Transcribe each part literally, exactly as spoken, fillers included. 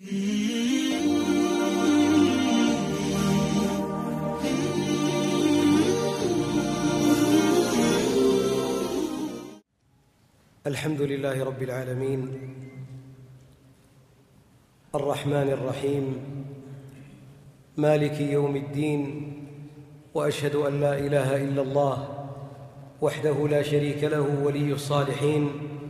الحمد لله رب العالمين الرحمن الرحيم مالك يوم الدين، وأشهد أن لا إله إلا الله وحده لا شريك له ولي الصالحين،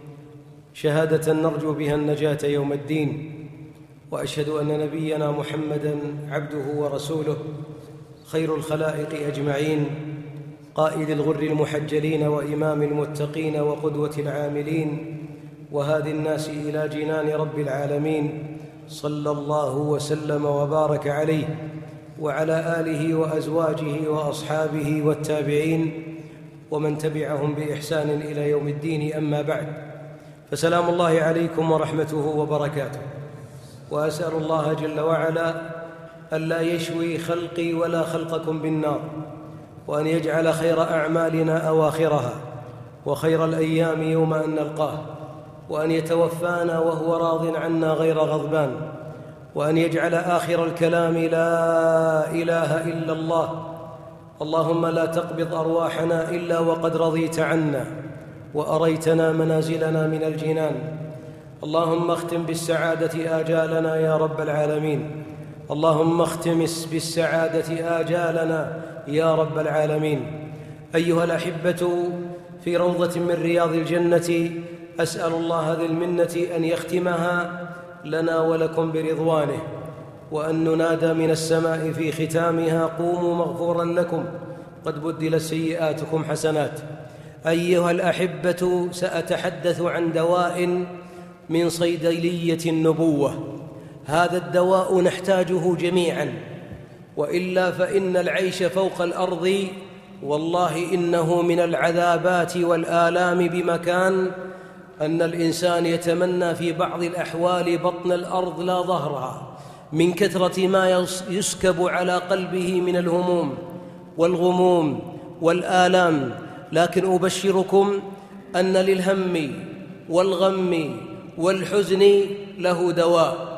شهادة نرجو بها النجاة يوم الدين. وأشهد أن نبينا محمدًا عبده ورسوله خير الخلائق أجمعين، قائد الغر المحجلين وإمام المتقين وقدوة العاملين وهادي الناس إلى جنان رب العالمين، صلى الله وسلم وبارك عليه وعلى آله وأزواجه وأصحابه والتابعين ومن تبعهم بإحسان إلى يوم الدين. أما بعد، فسلام الله عليكم ورحمته وبركاته. وأسأل الله جل وعلا ألا يشوي خلقي ولا خلقكم بالنار، وأن يجعل خير أعمالنا أواخرها، وخير الأيام يوم أن نلقاه، وأن يتوفانا وهو راض عنا غير غضبان، وأن يجعل آخر الكلام لا إله إلا الله. اللهم لا تقبض أرواحنا إلا وقد رضيت عنا وأريتنا منازلنا من الجنان. اللهم اختم بالسعادة آجالنا يا رب العالمين. اللهم اختم بالسعادة آجالنا يا رب العالمين. أيها الأحبة، في روضة من رياض الجنة أسأل الله ذي المنة أن يختمها لنا ولكم برضوانه، وأن ننادى من السماء في ختامها: قوموا مغفورا لكم قد بدلت سيئاتكم حسنات. أيها الأحبة، سأتحدث عن دواء من صيدلية النبوة. هذا الدواء نحتاجه جميعا، وإلا فإن العيش فوق الأرض والله إنه من العذابات والآلام بمكان أن الإنسان يتمنى في بعض الأحوال بطن الأرض لا ظهرها، من كثرة ما يسكب على قلبه من الهموم والغموم والآلام. لكن أبشركم أن للهم والغم والحزن له دواء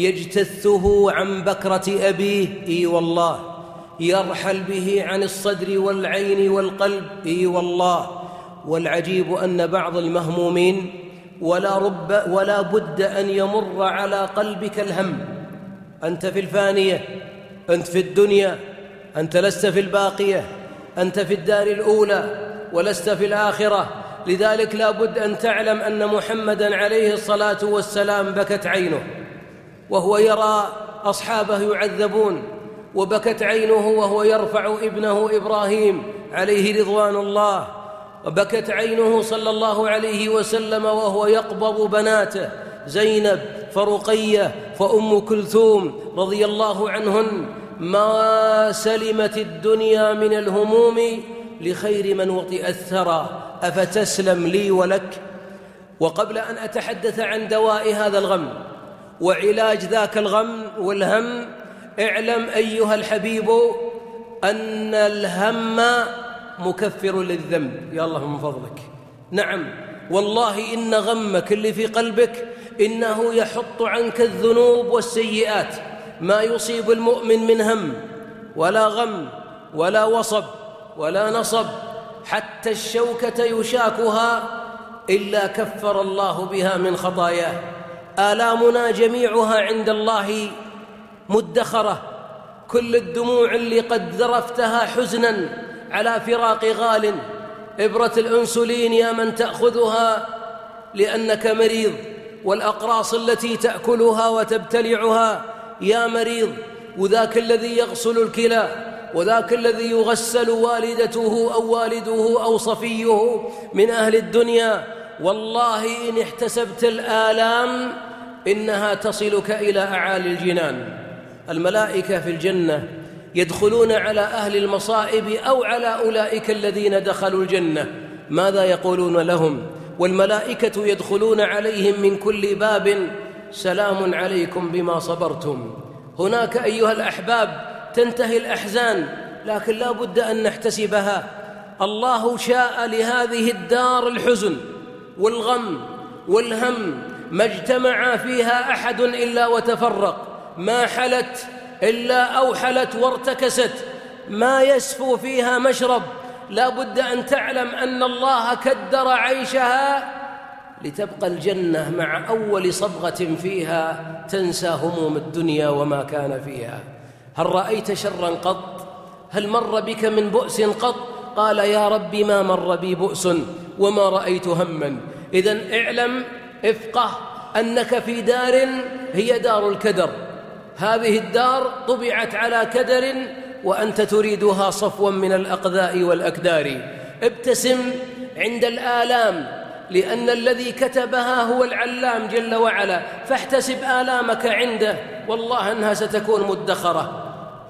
يجتثه عن بكرة أبيه، إي والله، يرحل به عن الصدر والعين والقلب، إي والله. والعجيب أن بعض المهمومين ولا, رب ولا بد أن يمر على قلبك الهم. أنت في الفانية، أنت في الدنيا، أنت لست في الباقية، أنت في الدار الأولى ولست في الآخرة. لذلك لا بد أن تعلم أن محمدًا عليه الصلاة والسلام بكت عينه وهو يرى أصحابه يعذبون، وبكت عينه وهو يرفع ابنه إبراهيم عليه رضوان الله، وبكت عينه صلى الله عليه وسلم وهو يقبض بناته زينب فرقية فأم كلثوم رضي الله عنهن. ما سلمت الدنيا من الهموم لخير من وطئ الثرى، أفتسلم لي ولك؟ وقبل أن أتحدث عن دواء هذا الغم وعلاج ذاك الغم والهم، اعلم أيها الحبيب أن الهم مكفر للذنب. يا الله من فضلك، نعم والله إن غمك اللي في قلبك إنه يحط عنك الذنوب والسيئات. ما يصيب المؤمن من هم ولا غم ولا وصب ولا نصب، حتى الشوكة يشاكها إلا كفر الله بها من خطاياه. آلامنا جميعها عند الله مدخرة، كل الدموع اللي قد ذرفتها حزنا على فراق غال، إبرة الأنسولين يا من تأخذها لأنك مريض، والأقراص التي تأكلها وتبتلعها يا مريض، وذاك الذي يغسل الكلى، وذاك الذي يغسل والدته أو والده أو صفيه من أهل الدنيا. والله إن احتسبت الآلام إنها تصلك إلى أعالي الجنان. الملائكة في الجنة يدخلون على أهل المصائب أو على أولئك الذين دخلوا الجنة، ماذا يقولون لهم؟ والملائكة يدخلون عليهم من كل باب: سلام عليكم بما صبرتم. هناك أيها الأحباب تنتهي الأحزان، لكن لا بد أن نحتسبها. الله شاء لهذه الدار الحزن والغم والهم ما اجتمع فيها أحد إلا وتفرق، ما حلت إلا أوحلت وارتكست، ما يسفو فيها مشرب. لا بد أن تعلم أن الله كدر عيشها لتبقى الجنة مع أول صبغة فيها تنسى هموم الدنيا وما كان فيها. هل رأيت شرا قط؟ هل مر بك من بؤس قط؟ قال يا رب ما مر بي بؤس وما رأيت هما. إذن اعلم، افقه أنك في دار هي دار الكدر، هذه الدار طبعت على كدر وأنت تريدها صفوا من الأقذاء والأكدار. ابتسم عند الآلام لأن الذي كتبها هو العلام جل وعلا، فاحتسب آلامك عنده، والله أنها ستكون مدخرة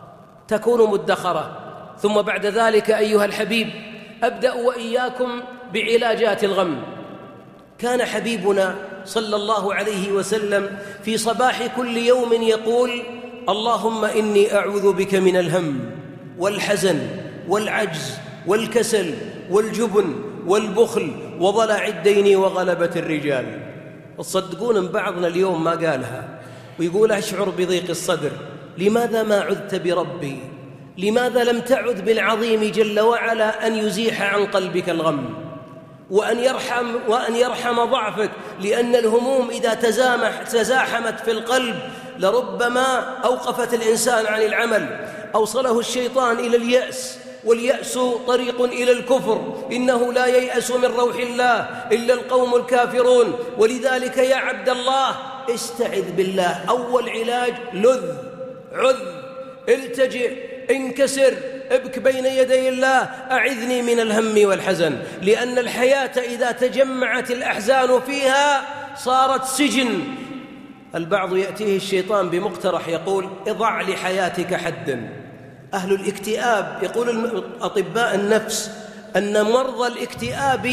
تكون مدخرة. ثم بعد ذلك أيها الحبيب أبدأ وإياكم بعلاجات الغم. كان حبيبنا صلى الله عليه وسلم في صباح كل يوم يقول اللهم إني أعوذ بك من الهم والحزن والعجز والكسل والجبن والبخل وضلع الدين وغلبة الرجال. تصدقون ان بعضنا اليوم ما قالها ويقول أشعر بضيق الصدر. لماذا ما عذت بربي؟ لماذا لم تعذ بالعظيم جل وعلا أن يزيح عن قلبك الغم وأن يرحم, وأن يرحم ضعفك؟ لأن الهموم إذا تزامح تزاحمت في القلب لربما أوقفت الإنسان عن العمل، أوصله الشيطان إلى اليأس، واليأس طريق إلى الكفر. إنه لا ييأس من روح الله إلا القوم الكافرون. ولذلك يا عبد الله استعذ بالله. أول علاج لذ، عذ، التجئ، انكسر، ابك بين يدي الله، أعذني من الهم والحزن. لأن الحياة إذا تجمعت الأحزان فيها صارت سجن. البعض يأتيه الشيطان بمقترح يقول اضع لحياتك حدا. أهل الاكتئاب، يقول أطباء النفس أن مرضى الاكتئاب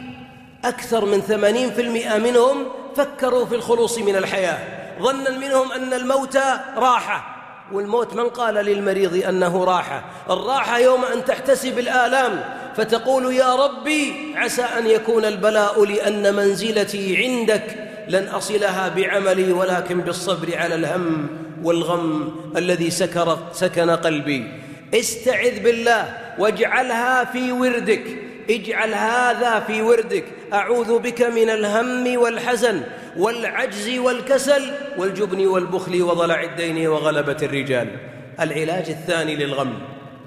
أكثر من ثمانين بالمئة منهم فكروا في الخلوص من الحياة، ظنا منهم أن الموت راحة. والموت من قال للمريض أنه راحة؟ الراحة يوم أن تحتسب الآلام فتقول يا ربي عسى أن يكون البلاء لأن منزلتي عندك لن أصلها بعملي ولكن بالصبر على الهم والغم الذي سكر سكن قلبي. استعذ بالله واجعلها في وردك، اجعل هذا في وردك. أعوذ بك من الهم والحزن والعجز والكسل والجبن والبخل وضلع الدين وغلبة الرجال. العلاج الثاني للغم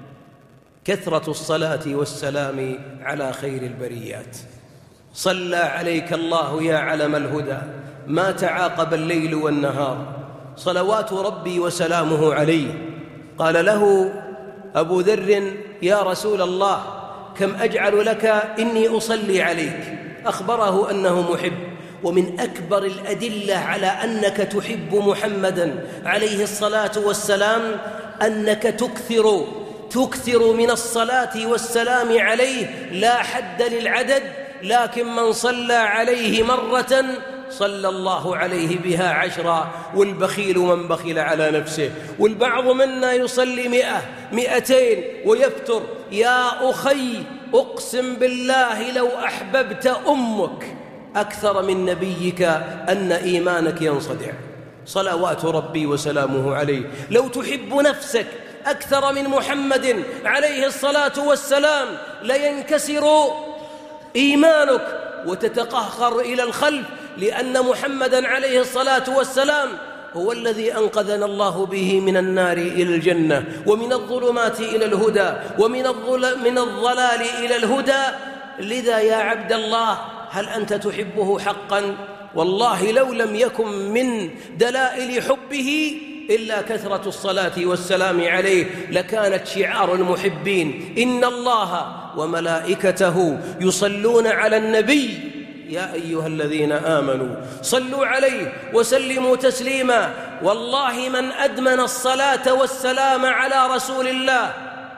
كثرة الصلاة والسلام على خير البريات. صلى عليك الله يا علم الهدى ما تعاقب الليل والنهار، صلوات ربي وسلامه عليه. قال له أبو ذر يا رسول الله كم أجعل لك إني أصلي عليك؟ أخبره أنه محب. ومن أكبر الأدلة على أنك تحب محمدًا عليه الصلاة والسلام أنك تكثر تكثر من الصلاة والسلام عليه، لا حد للعدد، لكن من صلى عليه مرة صلى الله عليه بها عشرا. والبخيل من بخل على نفسه. والبعض منا يصلي مئة مئتين ويفتر. يا أخي أقسم بالله لو أحببت أمك أكثر من نبيك أن إيمانك ينصدع. صلوات ربي وسلامه عليه. لو تحب نفسك أكثر من محمد عليه الصلاة والسلام لينكسر إيمانك وتتقهقر إلى الخلف، لأن محمدًا عليه الصلاة والسلام هو الذي أنقذنا الله به من النار إلى الجنة، ومن الظلمات إلى الهدى، ومن من الضلال إلى الهدى. لذا يا عبد الله هل أنت تحبه حقًا؟ والله لو لم يكن من دلائل حبه إلا كثرة الصلاة والسلام عليه لكانت شعار المحبين. إن الله وملائكته يصلون على النبي يا أيها الذين آمنوا صلوا عليه وسلموا تسليما. والله من أدمن الصلاة والسلام على رسول الله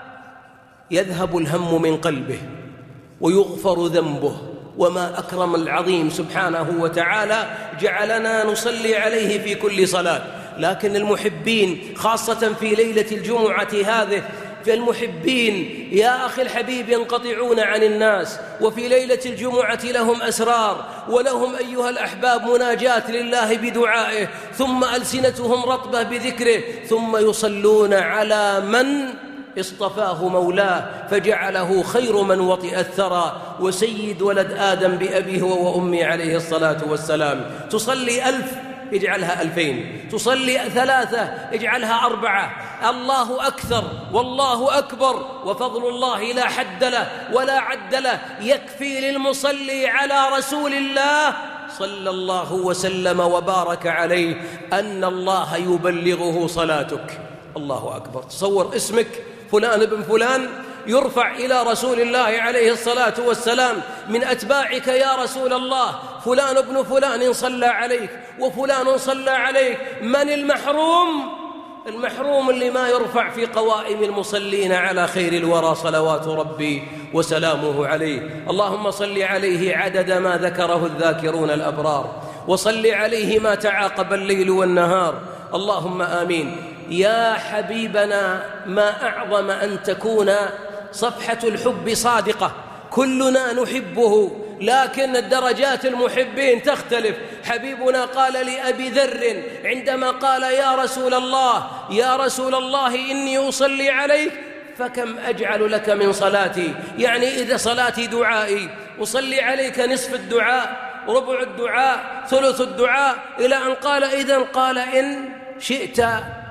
يذهب الهم من قلبه ويغفر ذنبه. وما أكرم العظيم سبحانه وتعالى جعلنا نصلي عليه في كل صلاة. لكن المحبين خاصة في ليلة الجمعة هذه فالمحبين يا أخي الحبيب ينقطعون عن الناس، وفي ليلة الجمعة لهم أسرار، ولهم أيها الأحباب مناجاة لله بدعائه، ثم ألسنتهم رطبة بذكره، ثم يصلون على من اصطفاه مولاه فجعله خير من وطئ الثرى وسيد ولد آدم بأبيه وأمي عليه الصلاة والسلام. تصلي ألف اجعلها ألفين، تصلي ثلاثة اجعلها أربعة. الله أكثر والله أكبر، وفضل الله لا حد له ولا عد له. يكفي للمصلي على رسول الله صلى الله وسلم وبارك عليه أن الله يبلغه صلاتك. الله أكبر. تصور اسمك فلان ابن فلان يرفع إلى رسول الله عليه الصلاة والسلام من أتباعك يا رسول الله، فلان ابن فلان صلى عليك وفلان صلى عليك. من المحروم؟ المحروم اللي ما يرفع في قوائم المصلين على خير الورى صلوات ربي وسلامه عليه. اللهم صل عليه عدد ما ذكره الذاكرون الأبرار، وصل عليه ما تعاقب الليل والنهار. اللهم آمين. يا حبيبنا، ما أعظم أن تكون صفحة الحب صادقة، كلنا نحبه لكن الدرجات المحبين تختلف. حبيبنا قال لأبي ذر عندما قال يا رسول الله يا رسول الله إني أصلي عليك فكم أجعل لك من صلاتي، يعني إذا صلاتي دعائي أصلي عليك نصف الدعاء، ربع الدعاء، ثلث الدعاء، إلى أن قال إذن قال إن شئت،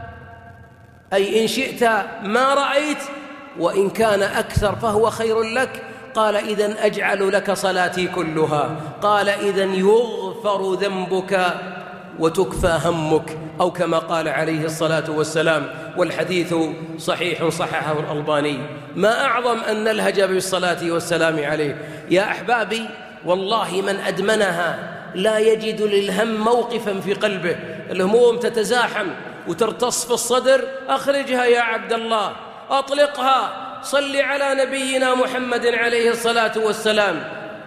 أي إن شئت ما رأيت، وإن كان أكثر فهو خير لك. قال إذن أجعل لك صلاتي كلها. قال إذن يغفر ذنبك وتكفى همك، أو كما قال عليه الصلاة والسلام، والحديث صحيح صححه الألباني. ما أعظم أن نلهج بالصلاة والسلام عليه. يا أحبابي، والله من أدمنها لا يجد للهم موقفا في قلبه. الهموم تتزاحم وترتص في الصدر، أخرجها يا عبد الله، أطلقها، صل على نبينا محمد عليه الصلاة والسلام.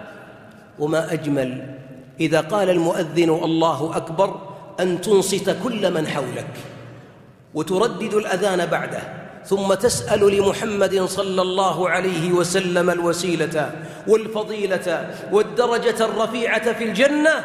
وما أجمل إذا قال المؤذن الله أكبر أن تنصت كل من حولك وتردد الأذان بعده، ثم تسأل لمحمد صلى الله عليه وسلم الوسيلة والفضيلة والدرجة الرفيعة في الجنة،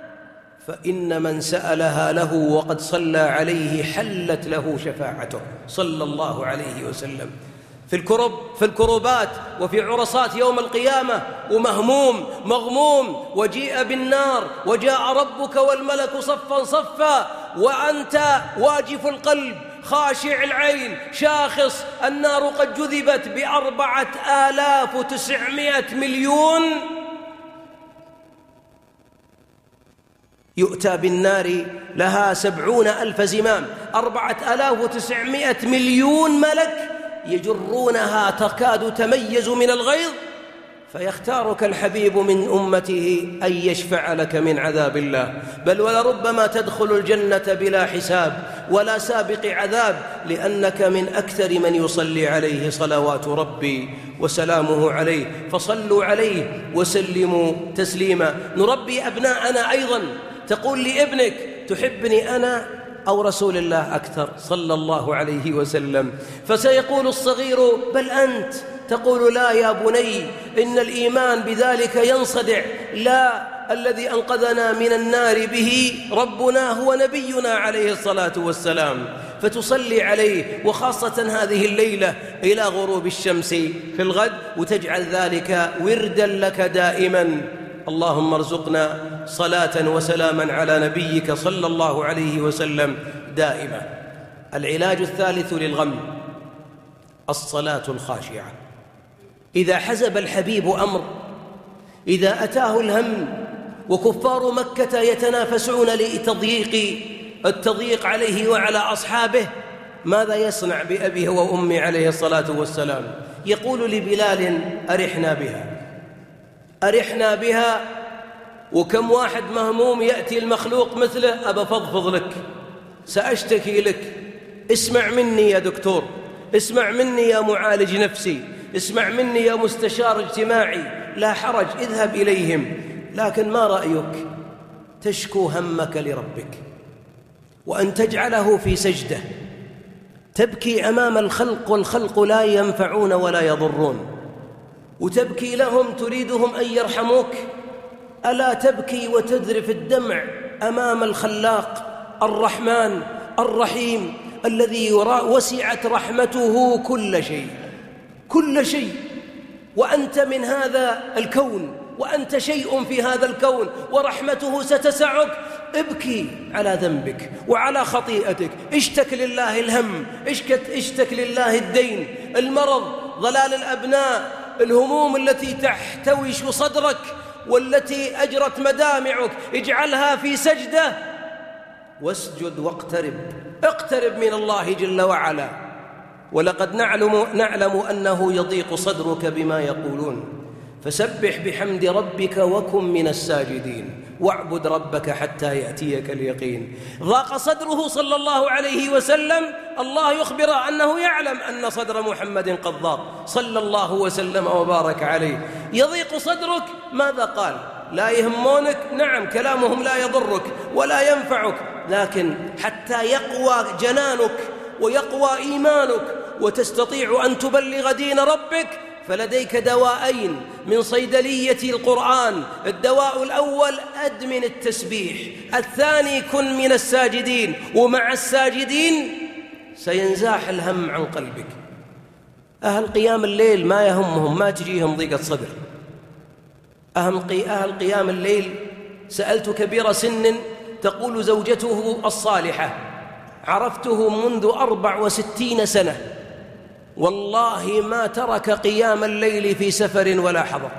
فإن من سألها له وقد صلى عليه حلت له شفاعته صلى الله عليه وسلم. في الكرب في الكربات وفي عرصات يوم القيامة، ومهموم مغموم، وجيء بالنار وجاء ربك والملك صفا صفا، وأنت واجف القلب خاشع العين شاخص. النار قد جذبت بأربعة آلاف وتسعمائة مليون. يؤتى بالنار لها سبعون ألف زمام، أربعة آلاف وتسعمائة مليون ملك يجرونها تكاد تميز من الغيظ، فيختارك الحبيب من أمته أن يشفع لك من عذاب الله. بل ولربما تدخل الجنة بلا حساب ولا سابق عذاب، لأنك من أكثر من يصلي عليه صلوات ربي وسلامه عليه. فصلوا عليه وسلموا تسليما. نربي أبناءنا أيضا. تقول لابنك تحبني أنا أو رسول الله أكثر صلى الله عليه وسلم؟ فسيقول الصغير بل أنت. تقول لا يا بني، إن الإيمان بذلك ينصدع. لا، الذي أنقذنا من النار به ربنا هو نبينا عليه الصلاة والسلام. فتصلي عليه، وخاصة هذه الليلة إلى غروب الشمس في الغد، وتجعل ذلك وردا لك دائما. اللهم ارزقنا صلاة وسلاما على نبيك صلى الله عليه وسلم دائما. العلاج الثالث للغم الصلاة الخاشعة. إذا حزب الحبيب أمر، إذا أتاه الهم، وكفار مكة يتنافسون لتضييق التضييق عليه وعلى أصحابه، ماذا يصنع بأبيه وأمي عليه الصلاة والسلام؟ يقول لبلال أرحنا بها أرحنا بها. وكم واحد مهموم يأتي المخلوق مثله، أبا فضفض لك، سأشتكي لك، اسمع مني يا دكتور، اسمع مني يا معالج نفسي، اسمع مني يا مستشار اجتماعي، لا حرج، اذهب إليهم. لكن ما رأيك تشكو همك لربك، وأن تجعله في سجدة، تبكي أمام الخلق والخلق لا ينفعون ولا يضرون، وتبكي لهم تريدهم أن يرحموك. ألا تبكي وتذرف الدمع أمام الخلاق الرحمن الرحيم الذي وسعت رحمته كل شيء كل شيء، وأنت من هذا الكون، وأنت شيء في هذا الكون، ورحمته ستسعك. ابكي على ذنبك وعلى خطيئتك، اشتك لله الهم، اشتك لله الدين، المرض، ضلال الأبناء، الهموم التي تحتوش صدرك والتي أجرت مدامعك، اجعلها في سجدة واسجد واقترب، اقترب من الله جل وعلا. ولقد نعلم, نعلم أنه يضيق صدرك بما يقولون، فسبح بحمد ربك وكن من الساجدين واعبد ربك حتى يأتيك اليقين. ضاق صدره صلى الله عليه وسلم، الله يخبر أنه يعلم أن صدر محمد قد ضاق صلى الله وسلم وبارك عليه. يضيق صدرك، ماذا قال؟ لا يهمونك، نعم كلامهم لا يضرك ولا ينفعك، لكن حتى يقوى جنانك ويقوى إيمانك وتستطيع أن تبلغ دين ربك، فلديك دواءين من صيدلية القرآن. الدواء الأول أدمن التسبيح، الثاني كن من الساجدين، ومع الساجدين سينزاح الهم عن قلبك. أهل قيام الليل ما يهمهم، ما تجيهم ضيقة صدر. أهل قيام الليل، سألت كبير سن تقول زوجته الصالحة: عرفته منذ أربع وستين سنة، والله ما ترك قيام الليل في سفر ولا حضر.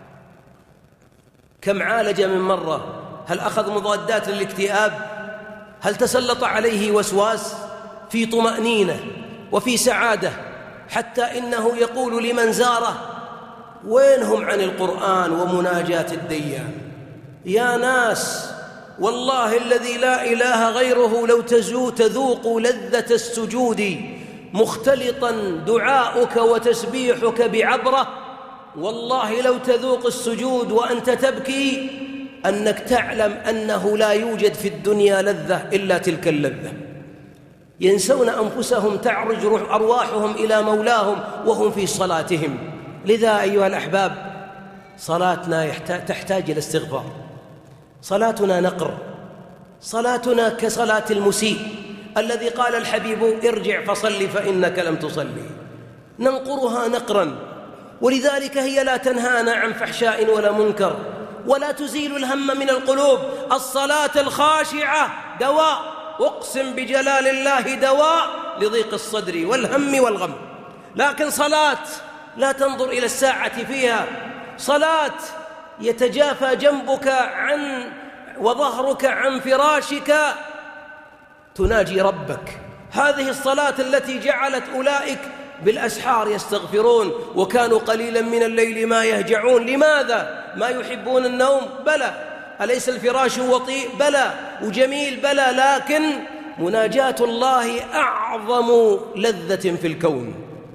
كم عالج من مرة؟ هل أخذ مضادات للاكتئاب؟ هل تسلط عليه وسواس؟ في طمأنينة وفي سعادة، حتى إنه يقول لمن زاره: وينهم عن القرآن ومناجاة الديان؟ يا ناس، والله الذي لا إله غيره لو تذوق لذة السجود مختلطا دعاؤك وتسبيحك بعبرة، والله لو تذوق السجود وأنت تبكي أنك تعلم أنه لا يوجد في الدنيا لذة إلا تلك اللذة. ينسون أنفسهم، تعرج أرواحهم إلى مولاهم وهم في صلاتهم. لذا أيها الأحباب، صلاتنا تحتاج إلى استغفار، صلاتنا نقر، صلاتنا كصلاة المسيء الذي قال الحبيب: ارجع فصل فإنك لم تصلي. ننقرها نقرا، ولذلك هي لا تنهانا عن فحشاء ولا منكر، ولا تزيل الهم من القلوب. الصلاة الخاشعة دواء، أقسم بجلال الله دواء لضيق الصدر والهم والغم. لكن صلاة لا تنظر إلى الساعة فيها، صلاة يتجافى جنبك عن وظهرك عن فراشك تناجي ربك. هذه الصلاة التي جعلت أولئك بالأسحار يستغفرون، وكانوا قليلا من الليل ما يهجعون. لماذا؟ ما يحبون النوم؟ بلى. أليس الفراش وطيء؟ بلى وجميل؟ بلى. لكن مناجاة الله أعظم لذة في الكون،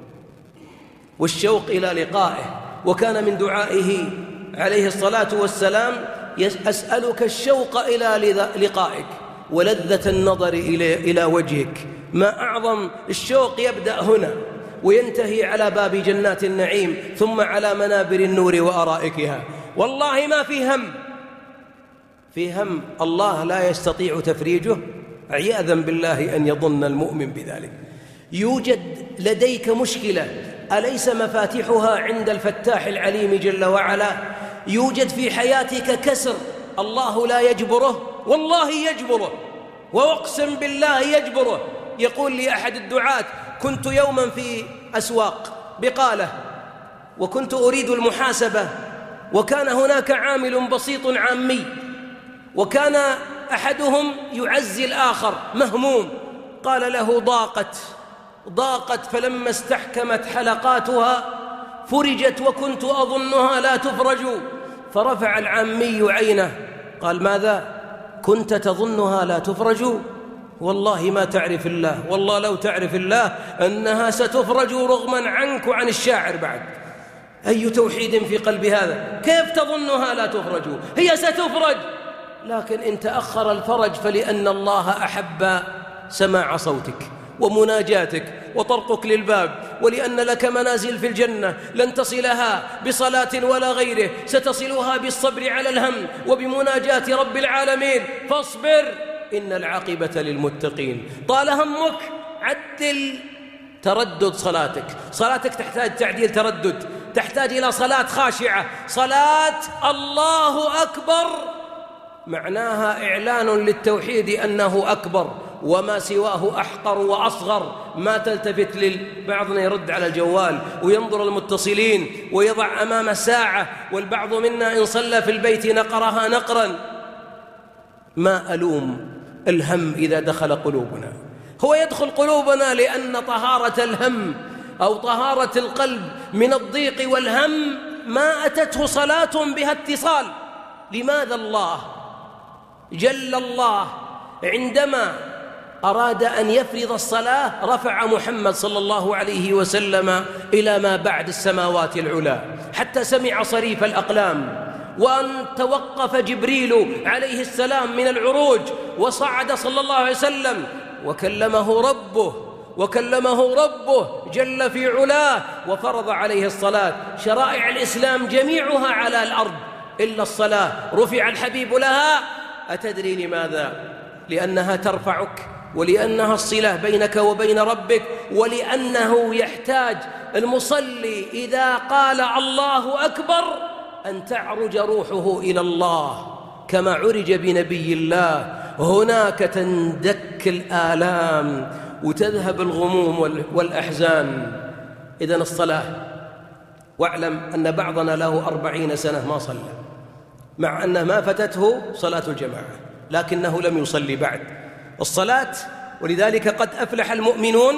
والشوق إلى لقائه. وكان من دعائه عليه الصلاة والسلام: أسألك الشوق إلى لقائك ولذة النظر إلى وجهك. ما أعظم الشوق، يبدأ هنا وينتهي على باب جنات النعيم، ثم على منابر النور وأرائكها. والله ما في هم، في هم الله لا يستطيع تفريجه، عياذا بالله أن يظن المؤمن بذلك. يوجد لديك مشكلة، أليس مفاتيحها عند الفتاح العليم جل وعلا؟ يوجد في حياتك كسر، الله لا يجبره؟ والله يجبره، وأقسم بالله يجبره. يقول لي أحد الدعاة: كنت يوما في أسواق بقالة، وكنت أريد المحاسبة، وكان هناك عامل بسيط عامي، وكان أحدهم يعزي الآخر مهموم. قال له: ضاقت ضاقت فلما استحكمت حلقاتها فرجت، وكنت أظنها لا تفرج. فرفع العامي عينه قال: ماذا كنت تظنها لا تفرج؟ والله ما تعرف الله، والله لو تعرف الله أنها ستفرج رغما عنك وعن الشاعر بعد. أي توحيد في قلب هذا؟ كيف تظنها لا تفرج؟ هي ستفرج، لكن إن تأخر الفرج فلأن الله أحب سماع صوتك، ومناجاتك وطرقك للباب، ولأن لك منازل في الجنة لن تصلها بصلاة ولا غيره، ستصلها بالصبر على الهم وبمناجاة رب العالمين. فاصبر إن العاقبة للمتقين. طال همك، عدل تردد صلاتك. صلاتك تحتاج تعديل تردد، تحتاج إلى صلاة خاشعة، صلاة الله أكبر معناها إعلان للتوحيد أنه أكبر وما سواه أحقر وأصغر. ما تلتفت للبعضنا يرد على الجوال وينظر المتصلين ويضع أمامه ساعة، والبعض منا إن صلى في البيت نقرها نقرا. ما ألوم الهم إذا دخل قلوبنا، هو يدخل قلوبنا لأن طهارة الهم أو طهارة القلب من الضيق والهم ما أتته صلاة بها اتصال. لماذا الله جل الله عندما أراد أن يفرض الصلاة رفع محمد صلى الله عليه وسلم إلى ما بعد السماوات العلى حتى سمع صريف الأقلام، وأن توقف جبريل عليه السلام من العروج وصعد صلى الله عليه وسلم وكلمه ربه وكلمه ربه جل في علاه وفرض عليه الصلاة. شرائع الإسلام جميعها على الأرض إلا الصلاة رفع الحبيب لها. أتدري لماذا؟ لأنها ترفعك، ولأنها الصلة بينك وبين ربك، ولأنه يحتاج المصلي إذا قال الله أكبر أن تعرج روحه إلى الله كما عرج بنبي الله. هناك تندك الآلام وتذهب الغموم والأحزان. إذن الصلاة، واعلم أن بعضنا له أربعين سنة ما صلى، مع أنه ما فتته صلاة الجماعة لكنه لم يصلي بعد. الصلاة، ولذلك قد أفلح المؤمنون،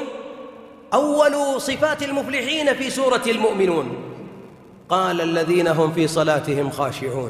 أول صفات المفلحين في سورة المؤمنون قال الذين هم في صلاتهم خاشعون.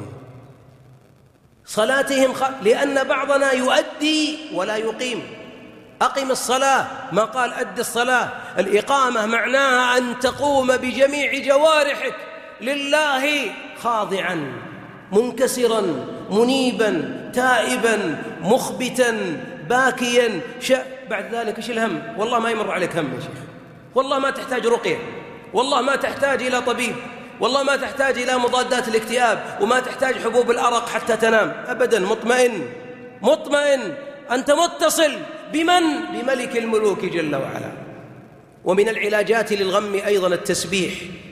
صلاتهم خ... لأن بعضنا يؤدي ولا يقيم. أقم الصلاة، ما قال أد الصلاة. الإقامة معناها أن تقوم بجميع جوارحك لله خاضعا منكسرا منيبا تائبا مخبتا باكيا. ش... بعد ذلك إيش الهم؟ والله ما يمر عليك هم يا شيخ، والله ما تحتاج رقية، والله ما تحتاج إلى طبيب، والله ما تحتاج إلى مضادات الاكتئاب، وما تحتاج حبوب الأرق حتى تنام أبدا. مطمئن مطمئن، أنت متصل بمن؟ بملك الملوك جل وعلا. ومن العلاجات للغم أيضا التسبيح.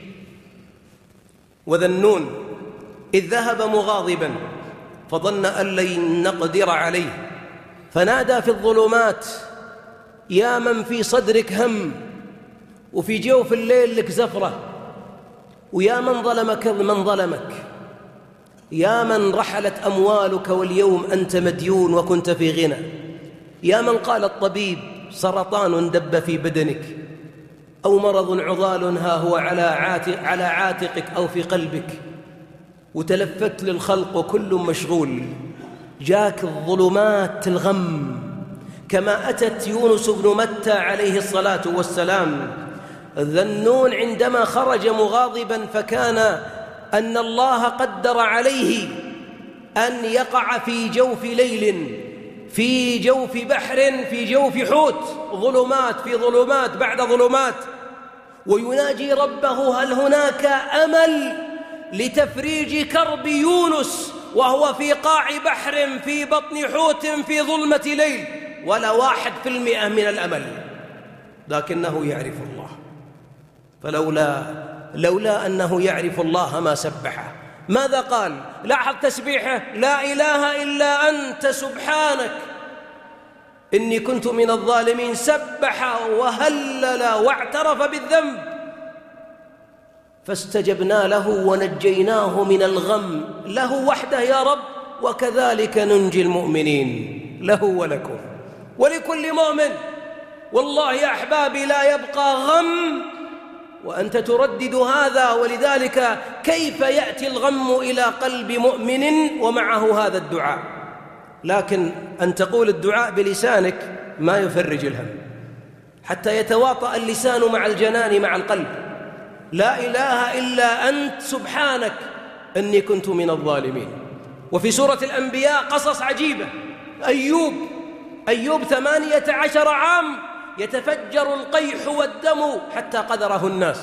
وذا النون إذ ذهب مغاضبا فظن أن لن نقدر عليه فنادى في الظلمات يا من في صدرك هم وفي جوف الليل لك زفرة، ويا من ظلمك من ظلمك، يا من رحلت أموالك واليوم أنت مديون وكنت في غنى، يا من قال الطبيب سرطان دب في بدنك أو مرض عضال ها هو على عاتق على عاتقك أو في قلبك، وتلفت للخلق وكل مشغول. جاك الظلمات الغم كما أتت يونس بن متى عليه الصلاة والسلام. ذا النون عندما خرج مغاضبا فكان أن الله قدر عليه أن يقع في جوف ليل، في جوف بحر، في جوف حوت، ظلمات في ظلمات بعد ظلمات، ويناجي ربه هل هناك أمل لتفريج كرب يونس وهو في قاع بحر في بطن حوت في ظلمة ليل؟ ولا واحد في المئة من الأمل، لكنه يعرف الله. فلولا لولا أنه يعرف الله ما سبحه. ماذا قال؟ لاحظ تسبيحه: لا إله إلا أنت سبحانك إني كنت من الظالمين. سبح وهلل واعترف بالذنب فاستجبنا له ونجيناه من الغم. له وحده يا رب، وكذلك ننجي المؤمنين. له ولكم ولكل مؤمن. والله يا أحبابي لا يبقى غم وأنت تردد هذا. ولذلك كيف يأتي الغم إلى قلب مؤمن ومعه هذا الدعاء؟ لكن أن تقول الدعاء بلسانك ما يفرج الهم، حتى يتواطأ اللسان مع الجنان مع القلب. لا إله إلا أنت سبحانك إني كنت من الظالمين. وفي سورة الأنبياء قصص عجيبة. أيوب أيوب ثمانية عشر عام يتفجر القيح والدم حتى قذره الناس.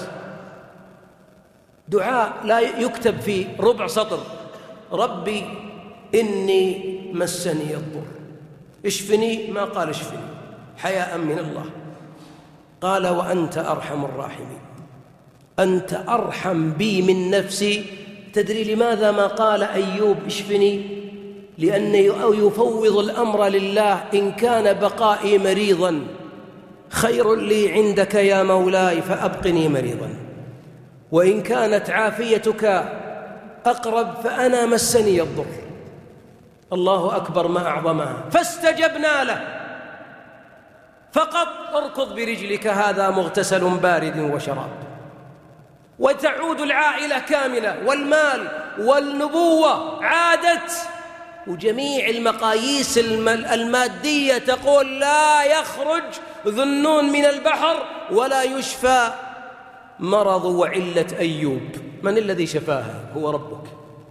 دعاء لا يكتب في ربع سطر: ربي إني مسني الضر، اشفني، ما قال اشفني حياء من الله، قال وأنت أرحم الراحمين، أنت أرحم بي من نفسي. تدري لماذا ما قال أيوب اشفني؟ لأنه يفوض الأمر لله. إن كان بقائي مريضا خير لي عندك يا مولاي فأبقني مريضا، وإن كانت عافيتك أقرب فأنا مسني الضر. الله أكبر ما أعظمها. فاستجبنا له. فقط اركض برجلك، هذا مغتسل بارد وشراب. وتعود العائلة كاملة، والمال والنبوة عادت، وجميع المقاييس المادية تقول لا يخرج ذنون من البحر ولا يشفى مرض وعلة أيوب. من الذي شفاها؟ هو ربك.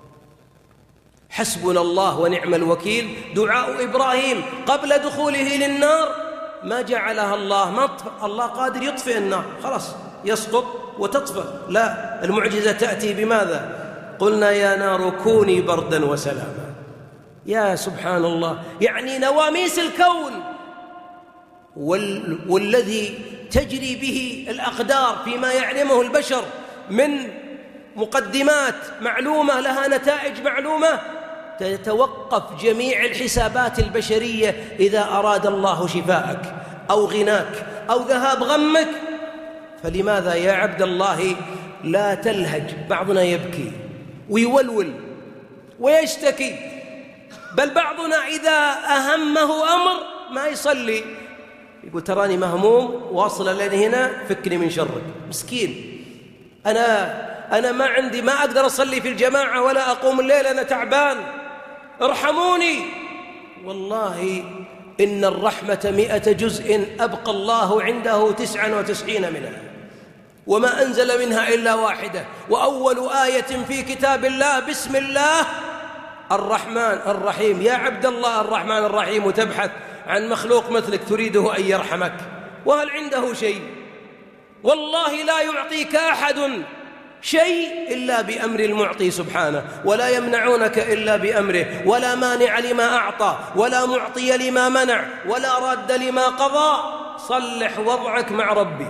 حسبنا الله ونعم الوكيل. دعاء إبراهيم قبل دخوله للنار ما جعلها الله مطفئ، الله قادر يطفئ النار، خلاص يسقط وتطفئ. لا، المعجزة تأتي بماذا؟ قلنا يا نار كوني بردا وسلاما. يا سبحان الله، يعني نواميس الكون وال... والذي تجري به الأقدار فيما يعلمه البشر من مقدمات معلومة لها نتائج معلومة، تتوقف جميع الحسابات البشرية إذا أراد الله شفاءك أو غناك أو ذهاب غمك. فلماذا يا عبد الله لا تلهج؟ بعضنا يبكي ويولول ويشتكي، بل بعضنا إذا أهمه أمر ما يصلي، يقول تراني مهموم واصل لين هنا، فكني من شرك. مسكين، أنا أنا ما عندي، ما أقدر أصلي في الجماعة ولا أقوم الليل، أنا تعبان، ارحموني. والله إن الرحمة مئة جزء أبقى الله عنده تسعا وتسعين منها، وما أنزل منها إلا واحدة. وأول آية في كتاب الله بسم الله الرحمن الرحيم. يا عبد الله، الرحمن الرحيم، وتبحث عن مخلوق مثلك تريده أن يرحمك، وهل عنده شيء؟ والله لا يعطيك أحد شيء إلا بأمر المعطي سبحانه، ولا يمنعونك إلا بأمره، ولا مانع لما أعطى، ولا معطي لما منع، ولا راد لما قضى. صلح وضعك مع ربي.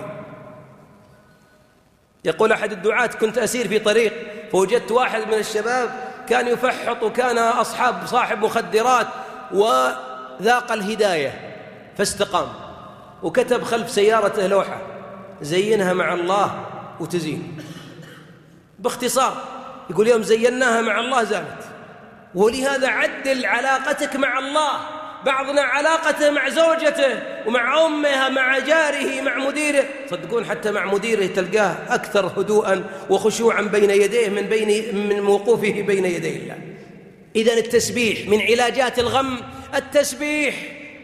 يقول أحد الدعاة: كنت أسير في طريق فوجدت واحد من الشباب كان يفحط، وكان أصحاب صاحب مخدرات، وذاق الهداية فاستقام، وكتب خلف سيارته لوحة: زينها مع الله وتزين. باختصار يقول يوم زيناها مع الله زالت. ولهذا عدل علاقتك مع الله. بعضنا علاقته مع زوجته ومع أمها، مع جاره، مع مديره. صدقون حتى مع مديره تلقاه أكثر هدوءا وخشوعا بين يديه من بين من وقوفه بين يدي الله. إذن التسبيح من علاجات الغم، التسبيح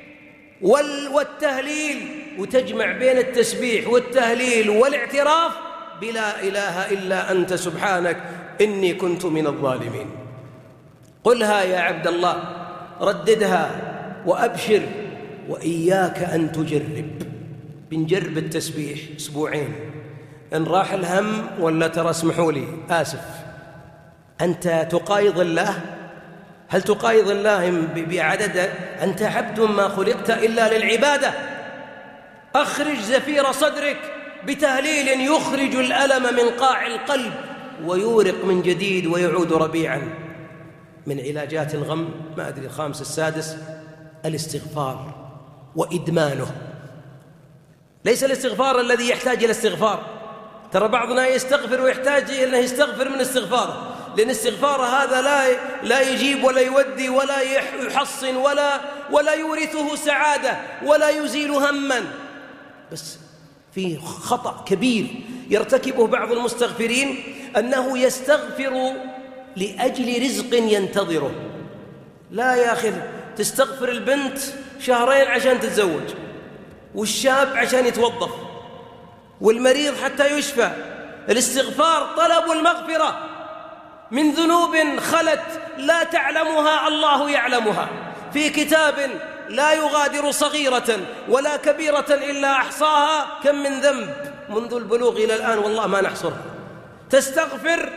والتهليل، وتجمع بين التسبيح والتهليل والاعتراف بلا إله إلا أنت سبحانك إني كنت من الظالمين. قلها يا عبد الله، رددها وأبشر، وإياك أن تجرب. بنجرب التسبيح أسبوعين، إن راح الهم ولا ترى، اسمحوا لي آسف، أنت تقايض الله؟ هل تقايض الله بعدد؟ أنت عبد ما خلقت إلا للعبادة. أخرج زفير صدرك بتهليل يخرج الألم من قاع القلب ويورق من جديد ويعود ربيعا. من علاجات الغم، ما أدري الخامس السادس، الاستغفار وإدمانه. ليس الاستغفار الذي يحتاج إلى استغفار، ترى بعضنا يستغفر ويحتاج أنه يستغفر من استغفاره، لأن استغفار هذا لا لا يجيب ولا يودي ولا يحصن ولا ولا يورثه سعادة ولا يزيل هما. بس في خطأ كبير يرتكبه بعض المستغفرين، أنه يستغفر لأجل رزق ينتظره. لا يا أخي، تستغفر البنت شهرين عشان تتزوج، والشاب عشان يتوظف، والمريض حتى يشفى. الاستغفار طلب المغفرة من ذنوب خلت لا تعلمها الله يعلمها في كتاب لا يغادر صغيرة ولا كبيرة إلا أحصاها. كم من ذنب منذ البلوغ إلى الآن والله ما نحصرها. تستغفر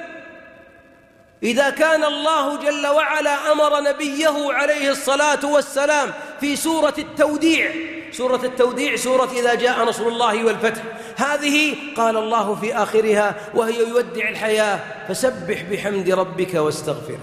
إذا كان الله جل وعلا أمر نبيه عليه الصلاة والسلام في سورة التوديع. سورة التوديع سورة إذا جاء نصر الله والفتح، هذه قال الله في آخرها وهي يودع الحياة: فسبح بحمد ربك واستغفره.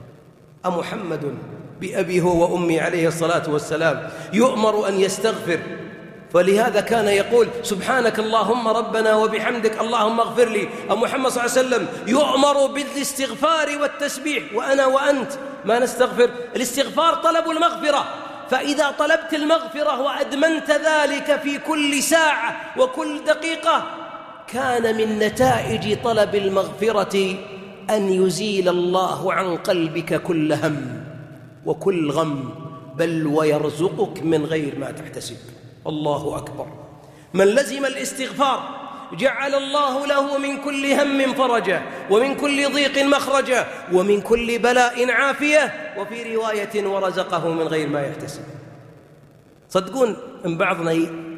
أمحمد بأبي هو وأمي عليه الصلاة والسلام يؤمر أن يستغفر، فلهذا كان يقول: سبحانك اللهم ربنا وبحمدك اللهم اغفر لي. محمد صلى الله عليه وسلم يؤمر بالاستغفار والتسبيح، وأنا وأنت ما نستغفر. الاستغفار طلب المغفرة، فإذا طلبت المغفرة وأدمنت ذلك في كل ساعة وكل دقيقة كان من نتائج طلب المغفرة أن يزيل الله عن قلبك كل هم وكل غم، بل ويرزقك من غير ما تحتسب. الله أكبر. من لزم الاستغفار جعل الله له من كل هم فرجا، ومن كل ضيق مخرجا، ومن كل بلاء عافية، وفي رواية ورزقه من غير ما يحتسب. صدقون إن بعضنا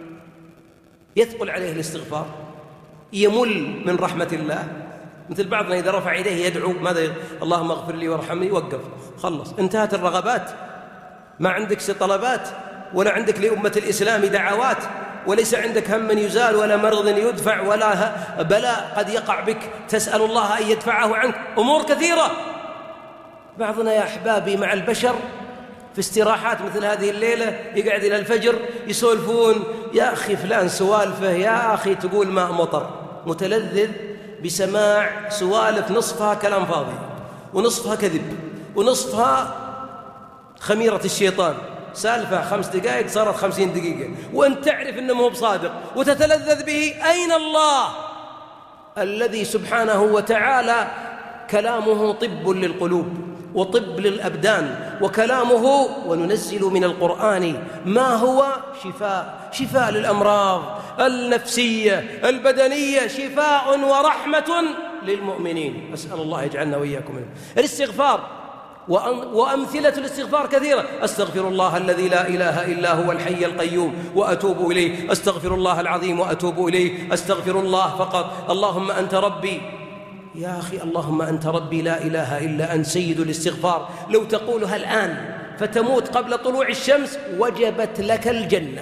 يثقل عليه الاستغفار يمل من رحمة الله، مثل بعضنا إذا رفع يديه يدعو ماذا؟ اللهم اغفر لي وارحمني، وقف خلص، انتهت الرغبات، ما عندك طلبات ولا عندك لأمة الإسلام دعوات، وليس عندك هم يزال ولا مرض يدفع ولا بلاء قد يقع بك تسأل الله أن يدفعه عنك، أمور كثيرة. بعضنا يا أحبابي مع البشر في استراحات مثل هذه الليلة يقعد إلى الفجر يسولفون: يا أخي فلان سوالفه، يا أخي تقول ماء مطر، متلذذ بسماع سوالف نصفها كلام فاضي ونصفها كذب ونصفها خميرة الشيطان. سالفة خمس دقائق صارت خمسين دقيقة وأنت تعرف أنه مو بصادق وتتلذذ به. أين الله الذي سبحانه وتعالى كلامه طب للقلوب وطب للأبدان، وكلامه وننزل من القرآن ما هو شفاء، شفاء للأمراض النفسية البدنية، شفاء ورحمة للمؤمنين. أسأل الله يجعلنا وإياكم منه. الاستغفار وأمثلة الاستغفار كثيرة: أستغفر الله الذي لا إله إلا هو الحي القيوم وأتوب إليه، أستغفر الله العظيم وأتوب إليه، أستغفر الله فقط، اللهم أنت ربي. يا أخي اللهم أنت ربي لا إله إلا أنت سيد الاستغفار. لو تقولها الآن فتموت قبل طلوع الشمس وجبت لك الجنة.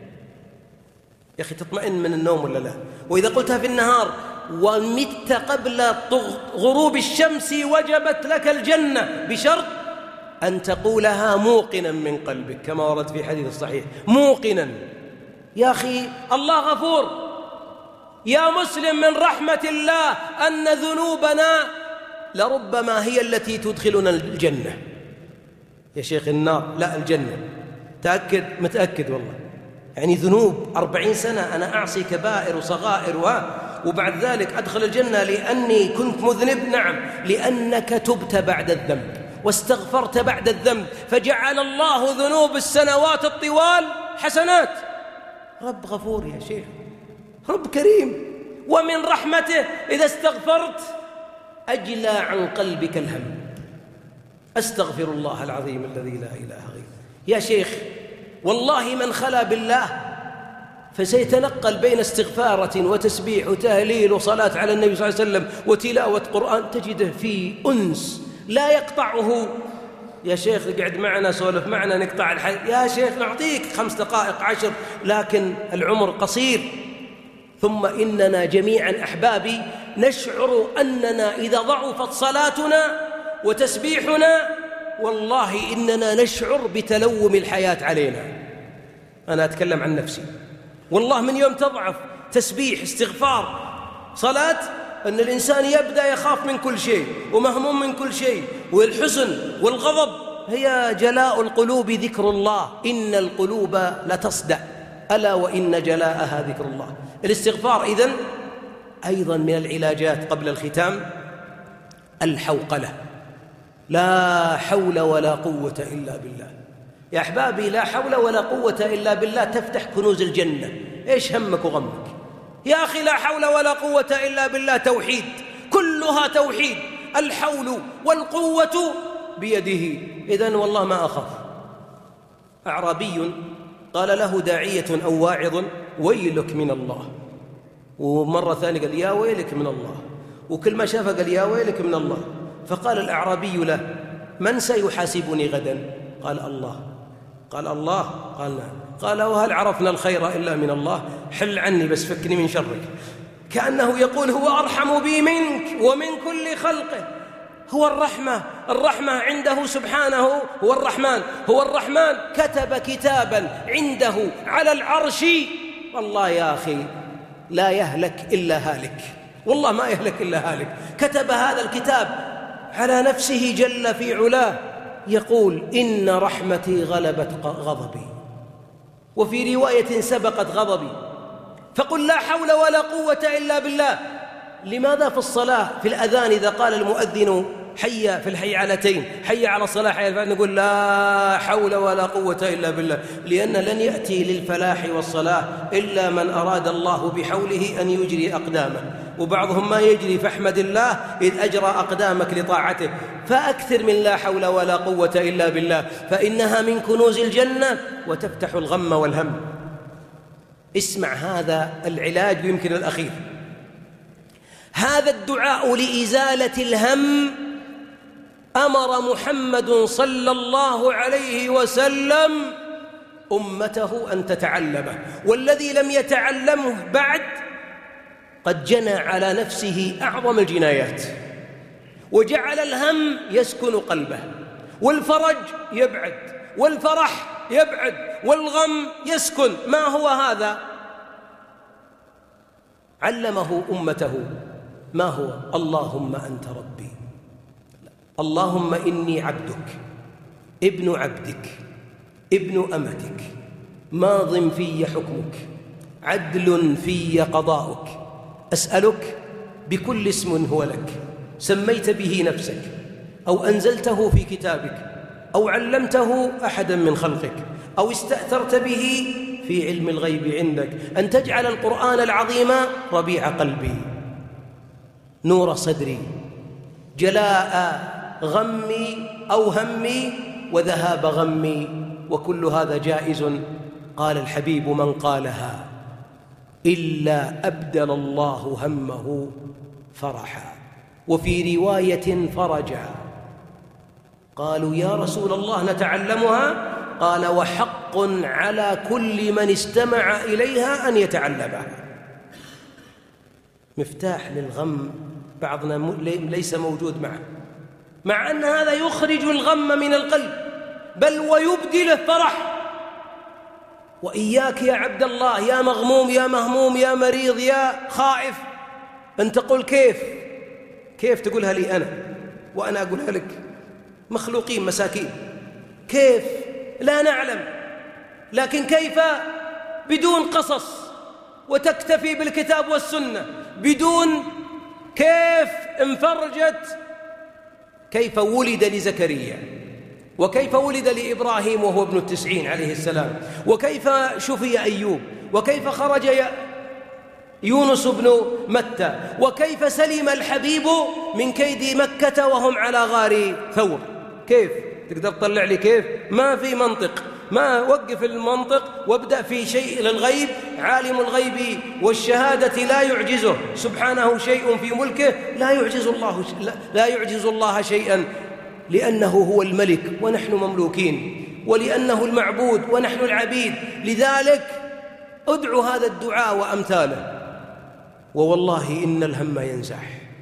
يا أخي تطمئن من النوم ولا لا؟ وإذا قلتها في النهار ومت قبل غروب الشمس وجبت لك الجنة، بشرط أن تقولها موقنا من قلبك كما ورد في حديث الصحيح، موقنا. يا أخي الله غفور. يا مسلم من رحمة الله أن ذنوبنا لربما هي التي تدخلنا الجنة. يا شيخ النار لا الجنة، تأكد؟ متأكد والله. يعني ذنوب أربعين سنة أنا أعصي كبائر وصغائر و... وبعد ذلك أدخل الجنة لأني كنت مذنب؟ نعم، لأنك تبت بعد الذنب واستغفرت بعد الذنب، فجعل الله ذنوب السنوات الطوال حسنات. رب غفور يا شيخ، رب كريم. ومن رحمته إذا استغفرت أجلى عن قلبك الهم. أستغفر الله العظيم الذي لا إله غيره. يا شيخ والله من خلا بالله فسيتنقل بين استغفارة وتسبيح وتهليل وصلاة على النبي صلى الله عليه وسلم وتلاوة قرآن تجده في أنس لا يقطعه. يا شيخ اقعد معنا سولف معنا نقطع الحديث، يا شيخ نعطيك خمس دقائق عشر، لكن العمر قصير. ثم إننا جميعا أحبابي نشعر أننا إذا ضعفت صلاتنا وتسبيحنا والله إننا نشعر بتلوم الحياة علينا. أنا أتكلم عن نفسي، والله من يوم تضعف تسبيح استغفار صلاة أن الإنسان يبدأ يخاف من كل شيء ومهموم من كل شيء، والحزن والغضب هي جلاء القلوب ذكر الله، إن القلوب لتصدأ ألا وإن جلاءها ذكر الله. الاستغفار إذن أيضا من العلاجات قبل الختام الحوقلة. لا حول ولا قوة إلا بالله. يا أحبابي لا حول ولا قوة إلا بالله تفتح كنوز الجنة. إيش همك وغمك يا أخي؟ لا حول ولا قوة إلا بالله توحيد، كلها توحيد. الحول والقوة بيده. إذن والله ما أخاف، أعرابي قال له داعية أو واعظ: ويلك من الله. ومرة ثانية قال: يا ويلك من الله. وكل ما شافه قال: يا ويلك من الله. فقال الأعرابي له: من سيحاسبني غدا؟ قال: الله. قال: الله؟ قال: نعم. قال: وهل عرفنا الخير إلا من الله؟ حل عني بس فكني من شرك. كأنه يقول: هو أرحم بي منك ومن كل خلقه. هو الرحمة، الرحمة عنده سبحانه هو الرحمن، هو الرحمن كتب كتابا عنده على العرش. والله يا أخي لا يهلك إلا هالك، والله ما يهلك إلا هالك. كتب هذا الكتاب على نفسه جل في علاه، يقول: إن رحمتي غلبت غضبي، وفي رواية سبقت غضبي، فقل لا حول ولا قوة إلا بالله. لماذا في الصلاة في الأذان إذا قال المؤذن حي في الحيعلتين، حي على الصلاة حي على الفلاح، نقول لا حول ولا قوة إلا بالله؟ لأن لن يأتي للفلاح والصلاة إلا من أراد الله بحوله أن يجري أقدامه، وبعضهم ما يجري، فاحمد الله إذ أجرى أقدامك لطاعته. فأكثر من لا حول ولا قوة إلا بالله، فإنها من كنوز الجنة وتفتح الغم والهم. اسمع هذا العلاج يمكن الأخير. هذا الدعاء لإزالة الهم أمر محمد صلى الله عليه وسلم أمته أن تتعلمه، والذي لم يتعلمه بعد قد جنى على نفسه أعظم الجنايات، وجعل الهم يسكن قلبه، والفرج يبعد، والفرح يبعد، والغم يسكن. ما هو هذا؟ علمه أمته. ما هو؟ اللهم أنت ربي، اللهم إني عبدك ابن عبدك ابن أمتك، ماض في حكمك، عدل في قضاؤك، أسألك بكل اسم هو لك سميت به نفسك أو أنزلته في كتابك أو علمته أحدا من خلقك أو استأثرت به في علم الغيب عندك أن تجعل القرآن العظيم ربيع قلبي، نور صدري، جلاء غمي أو همي وذهاب غمي. وكل هذا جائز. قال الحبيب: من قالها إلا أبدل الله همه فرحا، وفي رواية فرجا. قالوا: يا رسول الله نتعلمها؟ قال: وحق على كل من استمع إليها أن يتعلمها. مفتاح للغم بعضنا ليس موجود معه، مع أن هذا يخرج الغم من القلب بل ويبدله فرح. وإياك يا عبد الله يا مغموم يا مهموم يا مريض يا خائف أن تقول كيف كيف تقولها لي أنا وأنا أقولها لك، مخلوقين مساكين، كيف لا نعلم، لكن كيف بدون قصص وتكتفي بالكتاب والسنة، بدون كيف انفرجت، كيف ولد لزكريا، وكيف ولد لإبراهيم وهو ابن التسعين عليه السلام، وكيف شفي أيوب، وكيف خرج يونس بن متى، وكيف سلم الحبيب من كيد مكة وهم على غار ثور. كيف تقدر تطلع لي كيف؟ ما في منطق. ما وقف المنطق وابدأ في شيء للغيب. عالم الغيب والشهادة لا يعجزه سبحانه شيء في ملكه، لا يعجز الله لا يعجز الله شيئا، لأنه هو الملك ونحن مملوكين، ولأنه المعبود ونحن العبيد. لذلك ادعو هذا الدعاء وأمثاله، ووالله إن الهم ينزاح،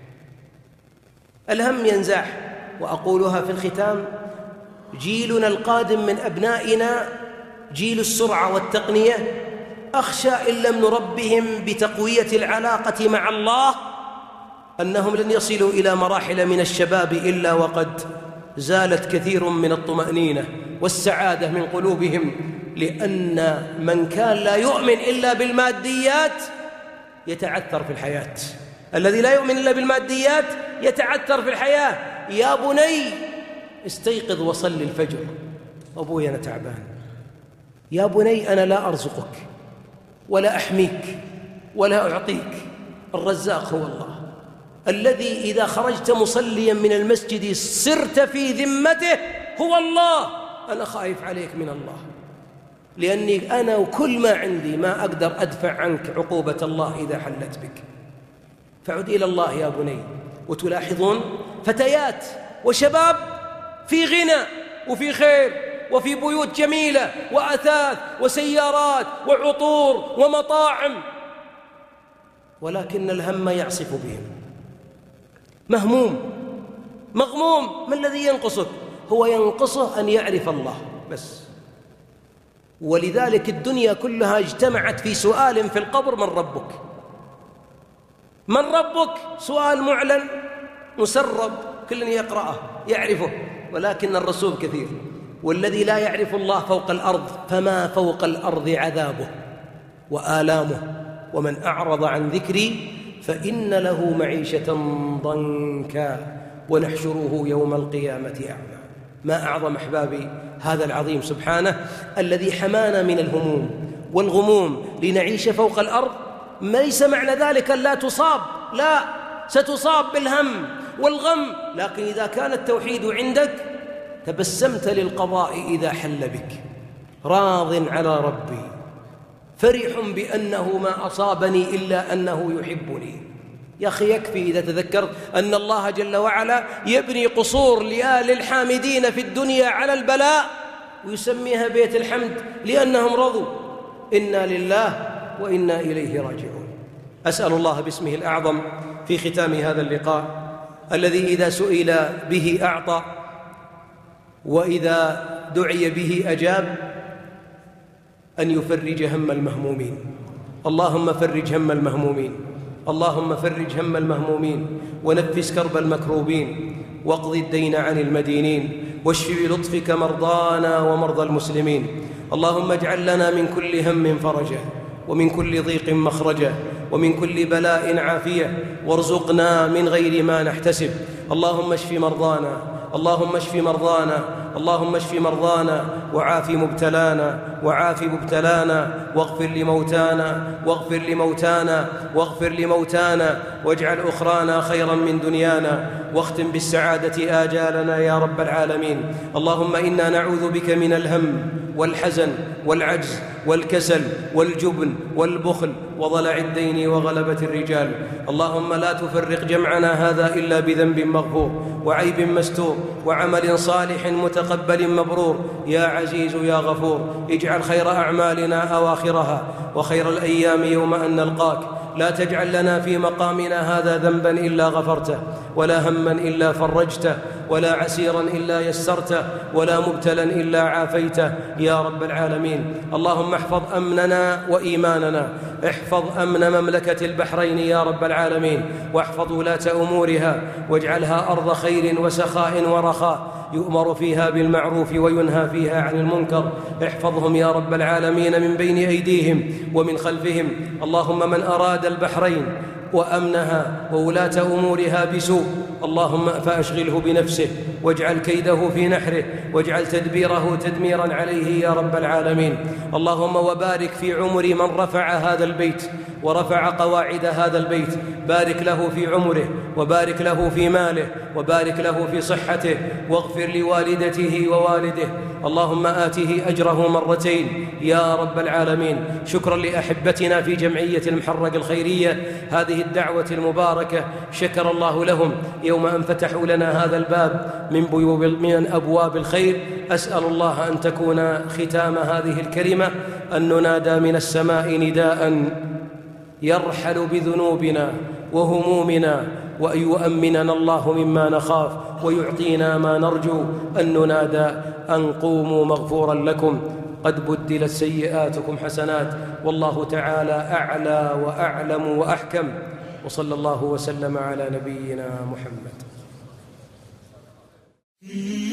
الهم ينزاح. وأقولها في الختام: جيلنا القادم من أبنائنا جيل السرعة والتقنية، أخشى إن لم نربهم بتقوية العلاقة مع الله أنهم لن يصلوا إلى مراحل من الشباب إلا وقد زالت كثير من الطمأنينة والسعادة من قلوبهم، لأن من كان لا يؤمن إلا بالماديات يتعثر في الحياة. الذي لا يؤمن إلا بالماديات يتعثر في الحياة. يا بني استيقظ وصل الفجر. أبوي أنا تعبان. يا بني أنا لا أرزقك ولا أحميك ولا أعطيك، الرزاق هو الله الذي إذا خرجت مصليا من المسجد صرت في ذمته، هو الله. أنا خايف عليك من الله، لأني أنا وكل ما عندي ما أقدر أدفع عنك عقوبة الله إذا حلت بك. فعد إلى الله يا بني. وتلاحظون فتيات وشباب في غنى وفي خير وفي بيوت جميلة وأثاث وسيارات وعطور ومطاعم، ولكن الهم يعصف بهم، مهموم مغموم. ما الذي ينقصك؟ هو ينقصه أن يعرف الله بس. ولذلك الدنيا كلها اجتمعت في سؤال في القبر: من ربك؟ من ربك؟ سؤال معلن مسرب كل يقرأه يعرفه، ولكن الرسول كثير. والذي لا يعرف الله فوق الأرض فما فوق الأرض عذابه وآلامه. ومن أعرض عن ذكري فإن له معيشة ضنكا ونحشره يوم القيامة أعمى. ما أعظم أحبابي هذا العظيم سبحانه الذي حمانا من الهموم والغموم لنعيش فوق الأرض. ليس معنى ذلك أن لا تصاب، لا، ستصاب بالهم والغم، لكن إذا كان التوحيد عندك تبسمت للقضاء إذا حل بك، راض على ربي، فرح بأنه ما أصابني إلا أنه يحبني. يا أخي يكفي إذا تذكرت أن الله جل وعلا يبني قصور لآل الحامدين في الدنيا على البلاء ويسميها بيت الحمد لأنهم رضوا. إنا لله وإنا إليه راجعون. أسأل الله باسمه الأعظم في ختام هذا اللقاء الذي إذا سئل به أعطى وإذا دعي به أجاب أن يفرج هم المهمومين. اللهم فرج هم المهمومين، اللهم فرج هم المهمومين، ونفس كرب المكروبين، واقض الدين عن المدينين، واشف بلطفك مرضانا ومرضى المسلمين. اللهم اجعل لنا من كل هم فرجا، ومن كل ضيق مخرجا، ومن كل بلاء عافية، وارزقنا من غير ما نحتسب. اللهم اشف مرضانا، اللهم اشف مرضانا، اللهم اشف مرضانا، وعاف مبتلانا، وعاف مبتلانا، واغفر لموتانا، واغفر لموتانا، واغفر لموتانا، واجعل أخرانا خيرا من دنيانا، واختم بالسعادة آجالنا يا رب العالمين. اللهم إنا نعوذ بك من الهم والحزن والعجز والكسل والجبن والبخل وضلع الدين وغلبة الرجال. اللهم لا تفرق جمعنا هذا إلا بذنب مغفور وعيب مستور وعمل صالح متقبل مبرور. يا عزيز يا غفور، اجعل خير أعمالنا أواخرها، وخير الأيام يوم أن نلقاك. لا تجعل لنا في مقامنا هذا ذنبا إلا غفرته، ولا هما إلا فرجته، ولا عسيرا إلا يسرته، ولا مبتلا إلا عافيته يا رب العالمين. اللهم احفظ أمننا وإيماننا، احفظ أمن مملكة البحرين يا رب العالمين، واحفظ ولاة أمورها، واجعلها أرض خير وسخاء ورخاء يؤمر فيها بالمعروف وينهى فيها عن المنكر. احفظهم يا رب العالمين من بين أيديهم ومن خلفهم. اللهم من أراد البحرين وأمنها وولاة أمورها بسوء اللهم فأشغله بنفسه، واجعل كيده في نحره، واجعل تدبيره تدميرا عليه يا رب العالمين. اللهم وبارك في عمر من رفع هذا البيت ورفع قواعد هذا البيت، بارك له في عمره، وبارك له في ماله، وبارك له في صحته، واغفر لوالدته ووالده. اللهم آته أجره مرتين يا رب العالمين. شكرا لأحبتنا في جمعية المحرق الخيرية هذه الدعوة المباركة، شكر الله لهم يوم أن فتحوا لنا هذا الباب من, من أبواب الخير. أسأل الله أن تكون ختام هذه الكلمة أن ننادى من السماء نداء يرحل بذنوبنا وهمومنا، وأن يؤمننا الله مما نخاف، ويعطينا ما نرجو، أن ننادى أن قوموا مغفورا لكم قد بدلت سيئاتكم حسنات، والله تعالى أعلى وأعلم وأحكم. وصلى الله وسلم على نبينا محمد.